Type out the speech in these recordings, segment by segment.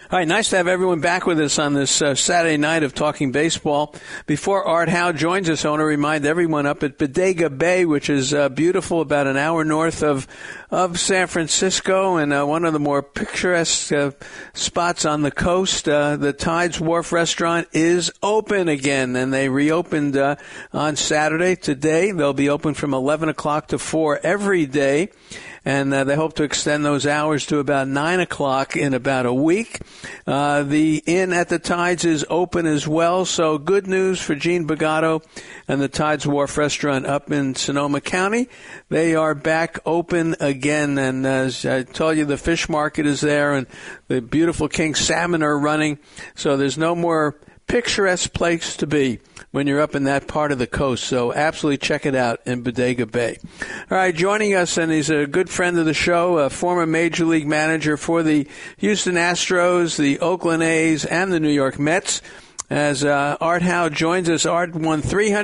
All right, nice to have everyone back with us on this Saturday night of Talking Baseball. Before Art Howe joins us, I want to remind everyone up at Bodega Bay, which is beautiful, about an hour north of San Francisco, and one of the more picturesque spots on the coast. The Tides Wharf restaurant is open again, and they reopened on Saturday. Today, they'll be open from 11 o'clock to 4 every day. And they hope to extend those hours to about 9 o'clock in about a week. The Inn at the Tides is open as well, so good news for Gene Bagato and the Tides Wharf restaurant up in Sonoma County. They are back open again, and as I told you, the fish market is there, and the beautiful king salmon are running, so there's no more picturesque place to be when you're up in that part of the coast. So absolutely check it out in Bodega Bay. All right, joining us, and he's a good friend of the show, a former Major League manager for the Houston Astros, the Oakland A's, and the New York Mets. As Art Howe joins us, Art won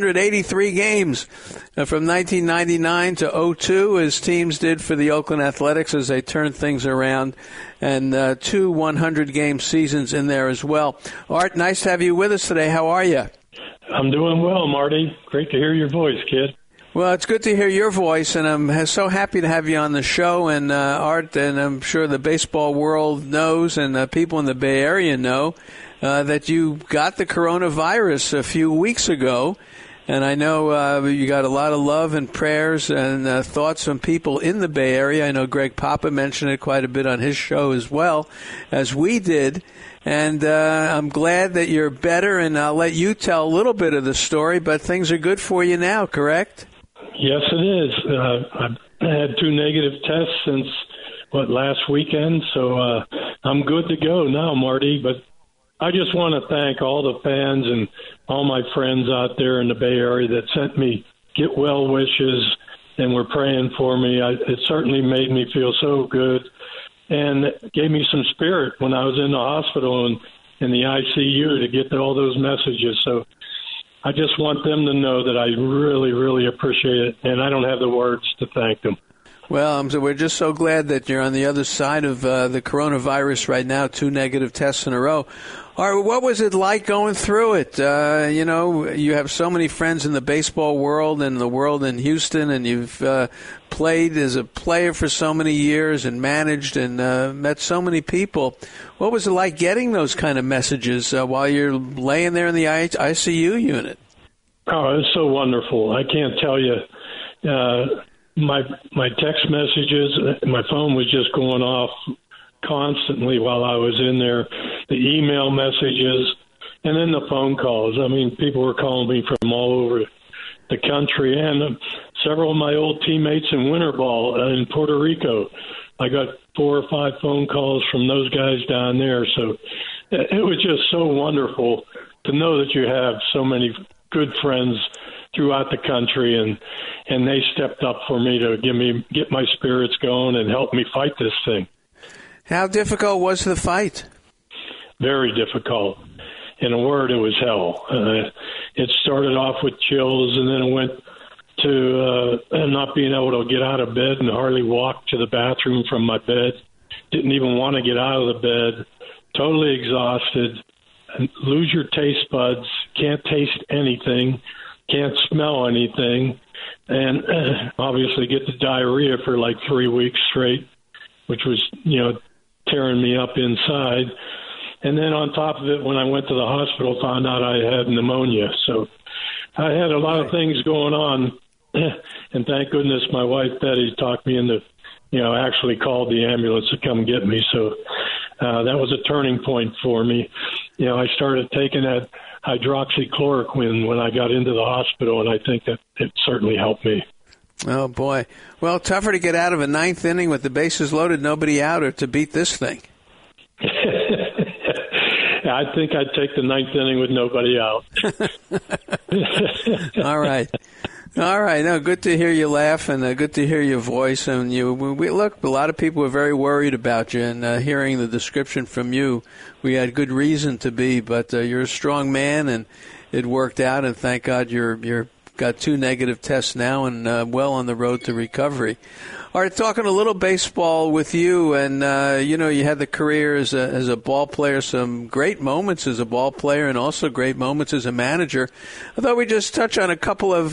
383 games from 1999 to 02, as teams did for the Oakland Athletics as they turned things around, and 2 100-game seasons in there as well. Art, nice to have you with us today. How are you? I'm doing well, Marty. Great to hear your voice, kid. Well, it's good to hear your voice, and I'm so happy to have you on the show. And Art, and I'm sure the baseball world knows, and people in the Bay Area know, that you got the coronavirus a few weeks ago. And I know you got a lot of love and prayers and thoughts from people in the Bay Area. I know Greg Papa mentioned it quite a bit on his show as well, as we did. And I'm glad that you're better, and I'll let you tell a little bit of the story, but things are good for you now, correct? Yes, it is. I've had 2 negative tests since, last weekend, so I'm good to go now, Marty. But I just want to thank all the fans and all my friends out there in the Bay Area that sent me get well wishes and were praying for me. It certainly made me feel so good and gave me some spirit when I was in the hospital and in the ICU to get all those messages. So I just want them to know that I really, really appreciate it, and I don't have the words to thank them. Well, we're just so glad that you're on the other side of the coronavirus right now, 2 negative tests in a row. All right, what was it like going through it? You have so many friends in the baseball world and the world in Houston, and you've played as a player for so many years and managed and met so many people. What was it like getting those kind of messages while you're laying there in the ICU unit? Oh, it's so wonderful. I can't tell you. My text messages, my phone was just going off constantly while I was in there, the email messages, and then the phone calls. I mean, people were calling me from all over the country, and several of my old teammates in winter ball in Puerto Rico. I got 4 or 5 phone calls from those guys down there. So it was just so wonderful to know that you have so many good friends throughout the country, and they stepped up for me to get my spirits going and help me fight this thing. How difficult was the fight? Very difficult. In a word, it was hell. It started off with chills, and then it went to not being able to get out of bed and hardly walk to the bathroom from my bed. Didn't even want to get out of the bed. Totally exhausted. Lose your taste buds. Can't taste anything. Can't smell anything. And obviously get the diarrhea for like 3 weeks straight, which was, tearing me up inside. And then on top of it, when I went to the hospital, found out I had pneumonia. So I had a lot of things going on. And thank goodness my wife, Betty, talked me into, actually called the ambulance to come get me. So that was a turning point for me. I started taking that hydroxychloroquine when I got into the hospital, and I think that it certainly helped me. Oh, boy. Well, tougher to get out of a 9th inning with the bases loaded, nobody out, or to beat this thing. I think I'd take the 9th inning with nobody out. All right. All right. No, good to hear you laugh, and good to hear your voice. And look, a lot of people were very worried about you, and hearing the description from you, we had good reason to be. But you're a strong man, and it worked out. And thank God you're got 2 negative tests now and well on the road to recovery. All right, talking a little baseball with you, and you had the career as a ball player, some great moments as a ball player, and also great moments as a manager. I thought we'd just touch on a couple of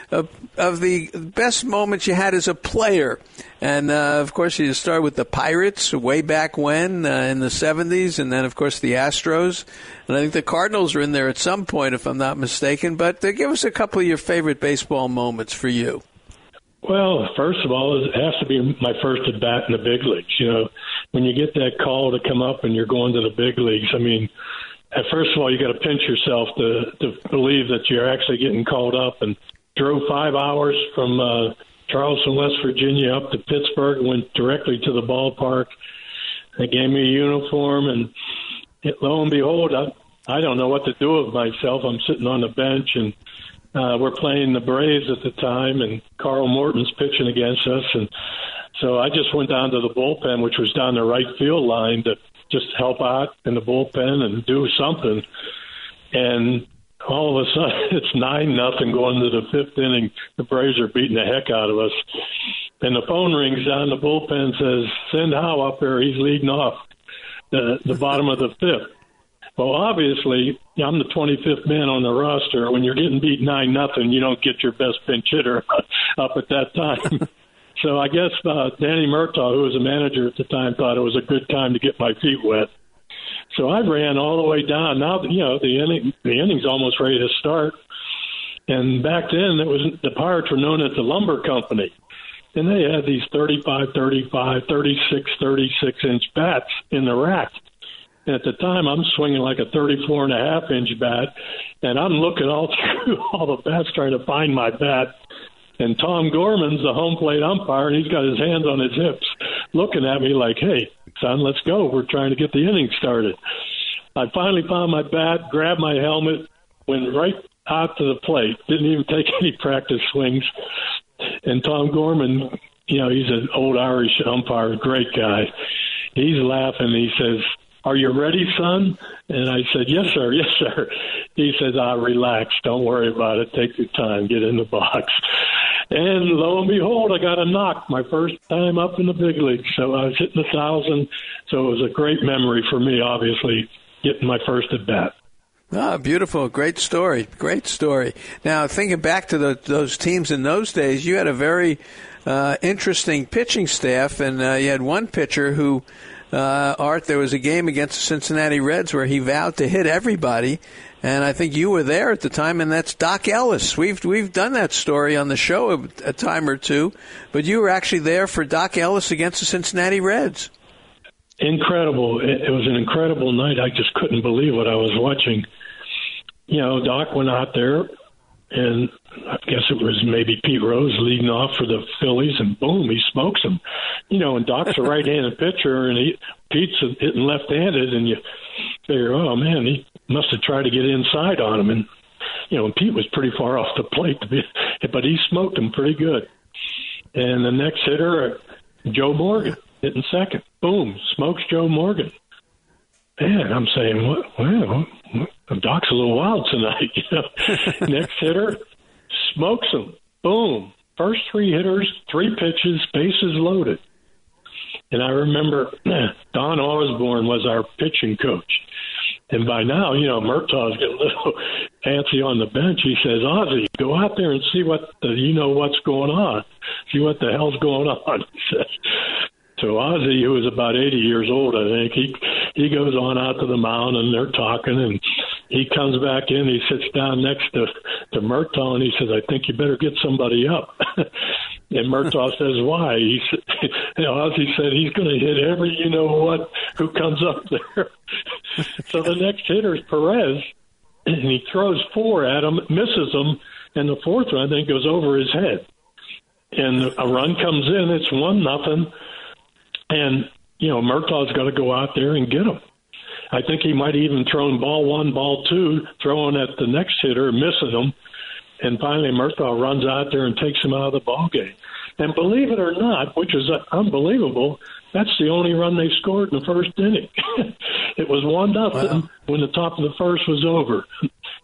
the best moments you had as a player, and of course you start with the Pirates way back when in the 70s, and then of course the Astros, and I think the Cardinals were in there at some point, if I'm not mistaken. But give us a couple of your favorite baseball moments for you. Well, first of all, it has to be my first at bat in the big leagues. You know, when you get that call to come up and you're going to the big leagues, I mean, first of all, you got to pinch yourself to believe that you're actually getting called up. And drove 5 hours from Charleston, West Virginia, up to Pittsburgh, went directly to the ballpark. They gave me a uniform, and lo and behold, I don't know what to do with myself. I'm sitting on the bench, and we're playing the Braves at the time, and Carl Morton's pitching against us. And so I just went down to the bullpen, which was down the right field line, to just help out in the bullpen and do something. And all of a sudden, it's 9-0 going to the 5th inning. The Braves are beating the heck out of us. And the phone rings down the bullpen, says, "Send Howe up there. He's leading off the bottom of the 5th. Well, obviously, I'm the 25th man on the roster. When you're getting beat 9-0, you don't get your best pinch hitter up at that time. So I guess Danny Murtaugh, who was a manager at the time, thought it was a good time to get my feet wet. So I ran all the way down. Now, the inning's almost ready to start. And back then, the Pirates were known as the Lumber Company. And they had these 35, 36-inch bats in the rack. And at the time, I'm swinging like a 34.5-inch bat, and I'm looking all through all the bats trying to find my bat. And Tom Gorman's the home plate umpire, and he's got his hands on his hips looking at me like, "Hey, son, let's go. We're trying to get the inning started." I finally found my bat, grabbed my helmet, went right out to the plate, didn't even take any practice swings. And Tom Gorman, he's an old Irish umpire, great guy. He's laughing. He says, "Are you ready, son?" And I said, "Yes, sir. Yes, sir." He says, "Relax. Don't worry about it. Take your time. Get in the box." And lo and behold, I got a knock my first time up in the big leagues. So I was hitting 1,000. So it was a great memory for me, obviously, getting my first at bat. Ah, beautiful. Great story. Great story. Now, thinking back to those teams in those days, you had a very interesting pitching staff, and you had one pitcher who, Art, there was a game against the Cincinnati Reds where he vowed to hit everybody, and I think you were there at the time, and that's Doc Ellis. We've done that story on the show a time or two, but you were actually there for Doc Ellis against the Cincinnati Reds. Incredible. It was an incredible night. I just couldn't believe what I was watching. Doc went out there, and I guess it was maybe Pete Rose leading off for the Phillies, and boom, he smokes him. And Doc's a right-handed pitcher, and Pete's hitting left-handed, and you figure, oh, man, he must have tried to get inside on him. And, Pete was pretty far off the plate, but he smoked him pretty good. And the next hitter, Joe Morgan, hitting second. Boom, smokes Joe Morgan. Man, I'm saying, Doc's a little wild tonight. Next hitter, smokes him. Boom. First 3 hitters, 3 pitches, bases loaded. And I remember Don Osborne was our pitching coach. And by now, Murtaugh's getting a little antsy on the bench. He says, "Ozzie, go out there and see what's going on. See what the hell's going on." He says. So Ozzie, who was about 80 years old, I think, he goes on out to the mound, and they're talking, and he comes back in. He sits down next to Murtaugh, and he says, "I think you better get somebody up." And Murtaugh says, "Why?" Ozzie said, "He's going to hit every who comes up there." So the next hitter is Perez, and he throws 4 at him, misses him, and the 4th one, I think, goes over his head. And a run comes in. It's 1-0. And, Murtaugh's got to go out there and get him. I think he might have even thrown ball 1, ball 2, throwing at the next hitter, missing him. And finally, Murtaugh runs out there and takes him out of the ball game. And believe it or not, which is unbelievable, that's the only run they scored in the first inning. It was 1-0 when the top of the first was over.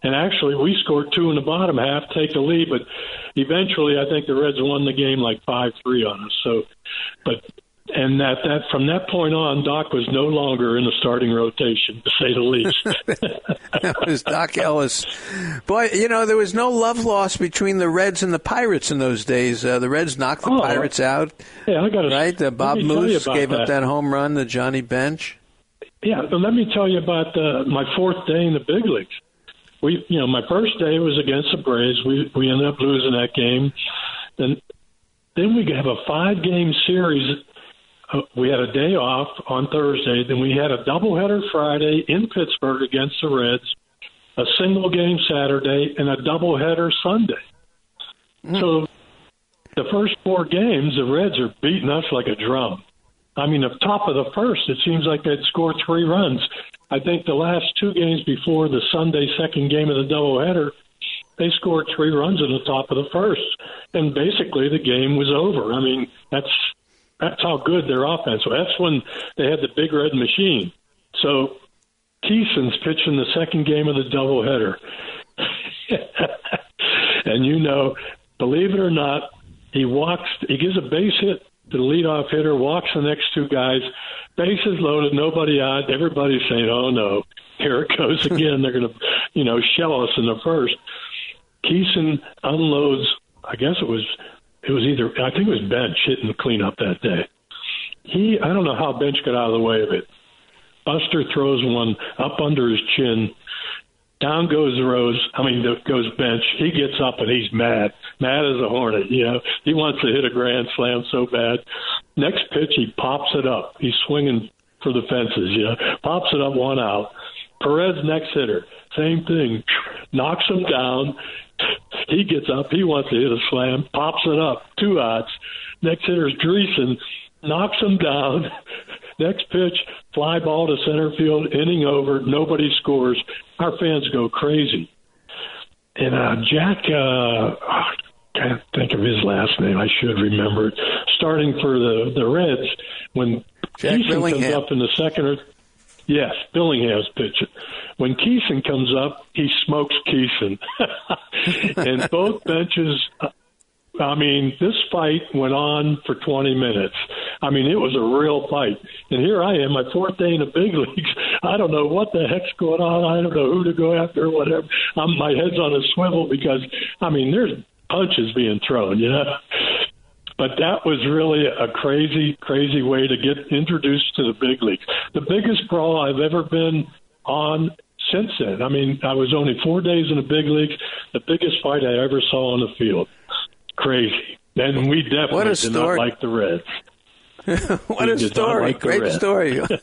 And actually, we scored 2 in the bottom half, take the lead, but eventually I think the Reds won the game like 5-3 on us. So, and that from that point on, Doc was no longer in the starting rotation, to say the least. That was Doc Ellis. Boy, there was no love lost between the Reds and the Pirates in those days. The Reds knocked the Pirates out. Yeah, I got to. Right? Bob Moose gave up that home run to Johnny Bench. Yeah, but let me tell you about my fourth day in the big leagues. My first day was against the Braves. We ended up losing that game. And then we have a 5-game series. We had a day off on Thursday. Then we had a doubleheader Friday in Pittsburgh against the Reds, a single game Saturday, and a doubleheader Sunday. So the first 4 games, the Reds are beating us like a drum. I mean, the top of the first, it seems like they'd scored 3 runs. I think the last 2 games before the Sunday second game of the doubleheader, they scored 3 runs in the top of the first. And basically the game was over. I mean, that's how good their offense was. That's when they had the big red machine. So Keeson's pitching the second game of the doubleheader. And, believe it or not, he gives a base hit to the leadoff hitter, walks the next 2 guys, bases loaded, nobody out. Everybody's saying, oh, no, here it goes again. They're going to, shell us in the first. Keeson unloads, I think it was Bench hitting the cleanup that day. I don't know how Bench got out of the way of it. Buster throws one up under his chin. Down goes goes Bench. He gets up and he's mad as a hornet. He wants to hit a grand slam so bad. Next pitch, he pops it up. He's swinging for the fences. Pops it up, 1 out. Perez, next hitter, same thing. Knocks him down. He gets up. He wants to hit a slam. Pops it up, 2 outs. Next hitter's Dreesen. Knocks him down. Next pitch, fly ball to center field, inning over, nobody scores. Our fans go crazy. And Jack, can't think of his last name. I should remember it. Starting for the Reds, when Keeson comes up in the second yes, Billingham's pitching. When Keeson comes up, he smokes Keeson. And both benches, this fight went on for 20 minutes. It was a real fight. And here I am, my 4th day in the big leagues. I don't know what the heck's going on. I don't know who to go after or whatever. My head's on a swivel because, there's punches being thrown, But that was really a crazy, crazy way to get introduced to the big leagues. The biggest brawl I've ever been on since then. I was only 4 days in the big leagues. The biggest fight I ever saw on the field. Crazy. And we definitely did not like the Reds. What a story. Great story. All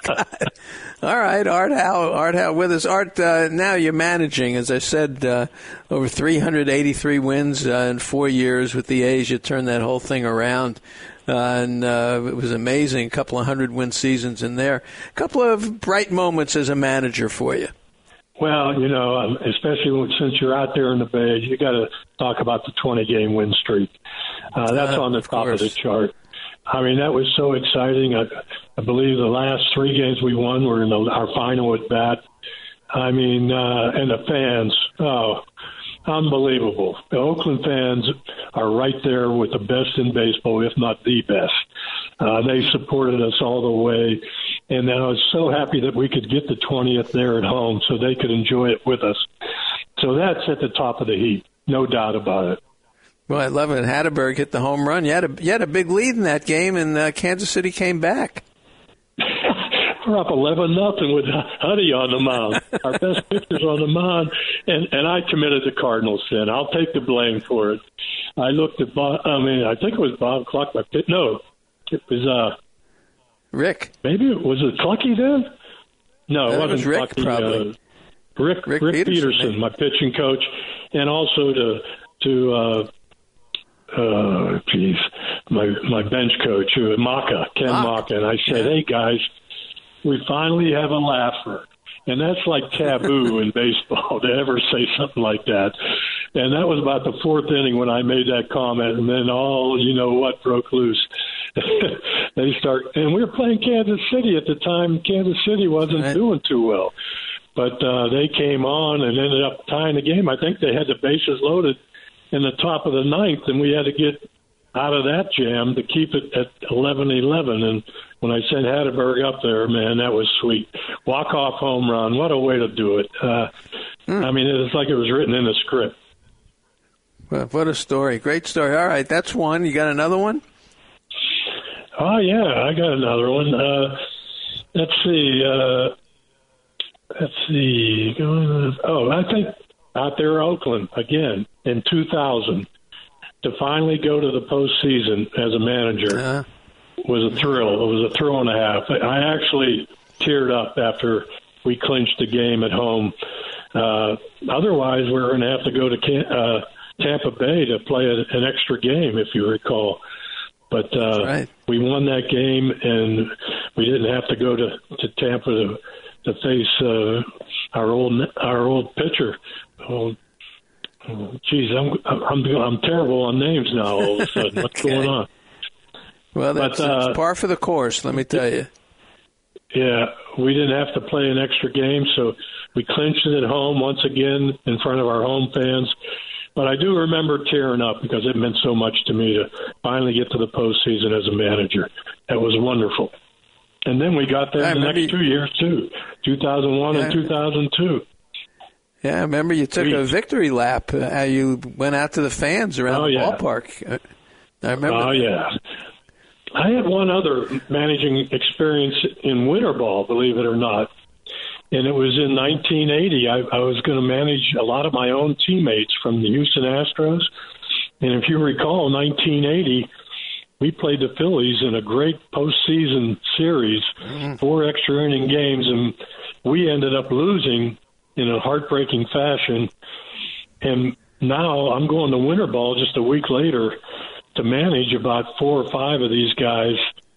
right, Art Howe with us. Art, now you're managing, as I said, over 383 wins in 4 years with the A's. You turned that whole thing around. And it was amazing, a couple of 100-win seasons in there. A couple of bright moments as a manager for you. Well, especially since you're out there in the Bay, you got to talk about the 20-game win streak. That's on the top of the chart. That was so exciting. I believe the last 3 games we won were in our final at bat. And the fans, unbelievable. The Oakland fans are right there with the best in baseball, if not the best. They supported us all the way. And I was so happy that we could get the 20th there at home so they could enjoy it with us. So that's at the top of the heap, no doubt about it. Well, I love it. Hatteberg hit the home run. You had a big lead in that game, and Kansas City came back. We're up 11-0 with Huddy on the mound. Our best pitcher's on the mound, and I committed the Cardinal sin. I'll take the blame for it. I looked at I think it was Bob Cluck. No, it was Rick. Maybe was it Clucky then? No, it wasn't Rick. Clucky. Probably Rick Peterson, my pitching coach, and also to my bench coach, Ken Maka, and I said, "Hey guys, we finally have a laugher." And that's like taboo in baseball to ever say something like that. And that was about the 4th inning when I made that comment, and then broke loose. And we were playing Kansas City at the time. Kansas City wasn't doing too well. But they came on and ended up tying the game. I think they had the bases loaded in the top of the ninth, and we had to get out of that jam to keep it at 11-11. And when I sent Hatteberg up there, man, that was sweet. Walk-off home run. What a way to do it. I mean, it's like it was written in the script. Well, what a story. Great story. All right, that's one. You got another one? Oh, yeah, I got another one. Let's see. Oh, I think out there in Oakland, again, in 2000, to finally go to the postseason as a manager was a thrill. It was a thrill and a half. I actually teared up after we clinched the game at home. Otherwise, we were going to have to go to Tampa Bay to play an extra game, if you recall. But right. We won that game, and we didn't have to go to Tampa to face our old pitcher. Oh, geez, I'm terrible on names now. All of a sudden, what's going on? Well, that's par for the course. Let me tell you. Yeah, we didn't have to play an extra game, so we clinched it at home once again in front of our home fans. But I do remember tearing up because it meant so much to me to finally get to the postseason as a manager. That was wonderful. And then we got there the next 2 years, too, 2001 and 2002. Yeah, I remember you took a victory lap. How you went out to the fans around the ballpark. I remember. Oh, yeah. I had one other managing experience in winter ball, believe it or not. And it was in 1980. I was going to manage a lot of my own teammates from the Houston Astros. And if you recall, 1980, we played the Phillies in a great postseason series, 4 extra inning games, and we ended up losing in a heartbreaking fashion. And now I'm going to winter ball just a week later to manage about 4 or 5 of these guys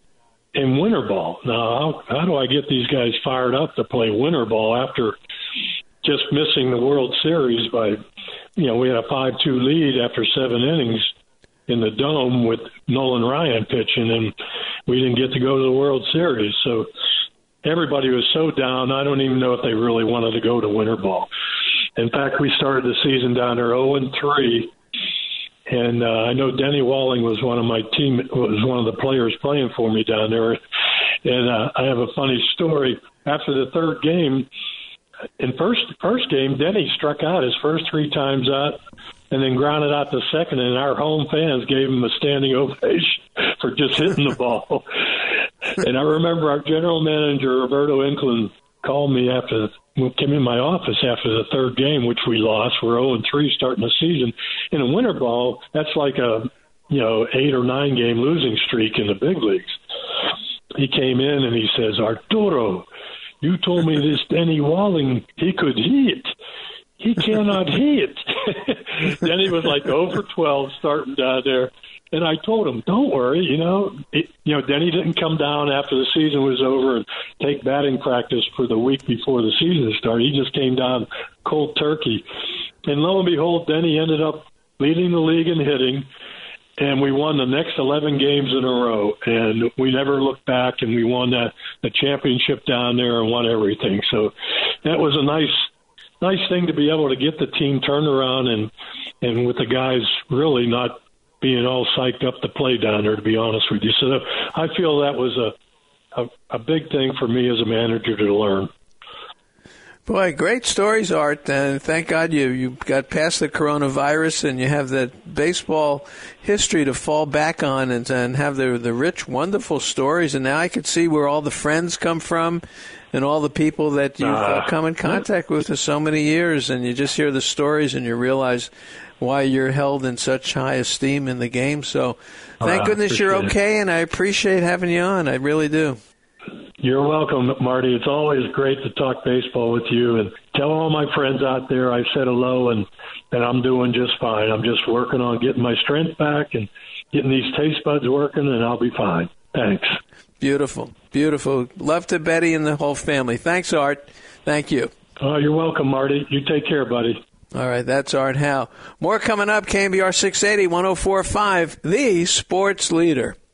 in winter ball. Now, how do I get these guys fired up to play winter ball after just missing the World Series by, we had a 5-2 lead after 7 innings in the Dome with Nolan Ryan pitching, and we didn't get to go to the World Series. So everybody was so down, I don't even know if they really wanted to go to winter ball. In fact, we started the season down there 0-3. And I know Denny Walling was one of the players playing for me down there. And I have a funny story. After the third game, in first game, Denny struck out his first 3 times out and then grounded out the second, and our home fans gave him a standing ovation for just hitting the ball. And I remember our general manager, Roberto Inclin, called me came in my office after the third game, which we lost. We're 0-3 starting the season. In a winter ball, that's like a 8 or 9 game losing streak in the big leagues. He came in and he says, "Arturo, you told me this Denny Walling, he could hit. He cannot hit." Then he was like 0-12 starting down there. And I told him, don't worry, Denny didn't come down after the season was over and take batting practice for the week before the season started. He just came down cold turkey. And lo and behold, Denny ended up leading the league in hitting, and we won the next 11 games in a row. And we never looked back, and we won the championship down there and won everything. So that was a nice thing to be able to get the team turned around and with the guys really not being all psyched up to play down there, to be honest with you. So I feel that was a big thing for me as a manager to learn. Boy, great stories, Art, and thank God you got past the coronavirus and you have that baseball history to fall back on and have the rich, wonderful stories. And now I can see where all the friends come from and all the people that you've come in contact with for so many years, and you just hear the stories and you realize why you're held in such high esteem in the game. So thank goodness you're okay, and I appreciate having you on. I really do. You're welcome, Marty. It's always great to talk baseball with you. And tell all my friends out there I said hello and that I'm doing just fine. I'm just working on getting my strength back and getting these taste buds working, and I'll be fine. Thanks. Beautiful. Beautiful. Love to Betty and the whole family. Thanks, Art. Thank you. Oh, you're welcome, Marty. You take care, buddy. All right, that's Art Howe. More coming up, KMBR 680, 104.5, the sports leader.